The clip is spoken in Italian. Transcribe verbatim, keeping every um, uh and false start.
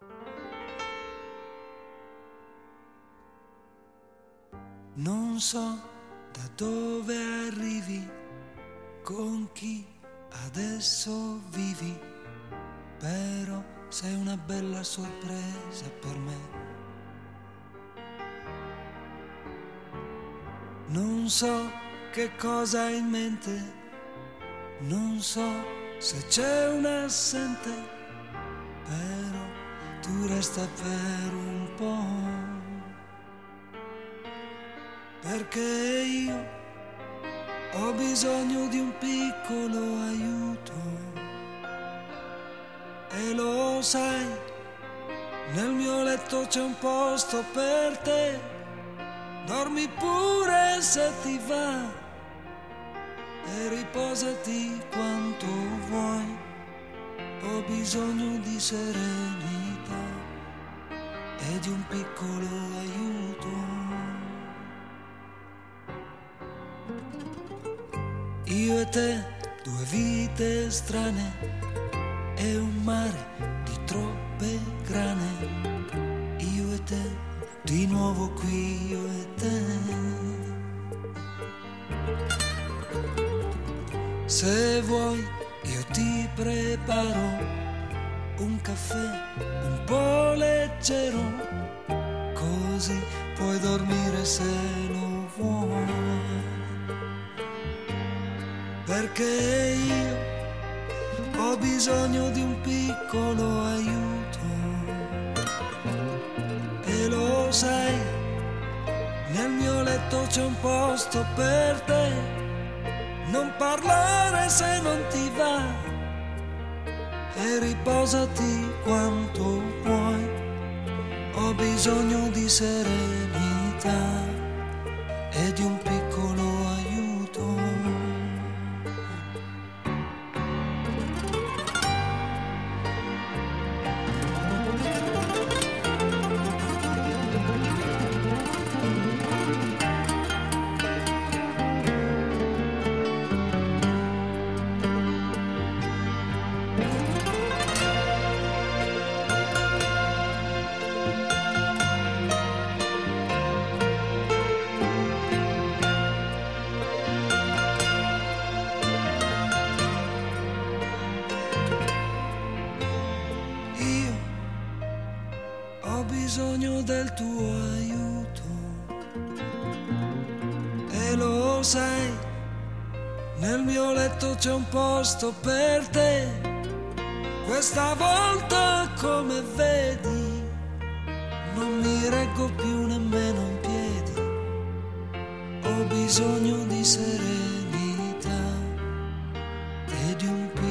Non so da dove arrivi, con chi adesso vivi, però sei una bella sorpresa per me. Non so che cosa hai in mente, non so se c'è un assente, però tu resta per un po'. Perché io ho bisogno di un piccolo aiuto e lo sai, nel mio letto c'è un posto per te, dormi pure se ti va e riposati quanto vuoi, ho bisogno di serenità e di un piccolo aiuto. Io e te, due vite strane e un mare di troppe grane. Io e te, di nuovo qui io e te. Se vuoi io ti preparo un caffè un po' leggero, così puoi dormire se lo vuoi. Perché io ho bisogno di un piccolo aiuto e lo sai, nel mio letto c'è un posto per te, non parlare se non ti va e riposati quanto puoi, ho bisogno di serenità e di un piccolo aiuto. Ho bisogno del tuo aiuto e lo sai, nel mio letto c'è un posto per te, questa volta come vedi non mi reggo più nemmeno in piedi, ho bisogno di serenità e di un piccolo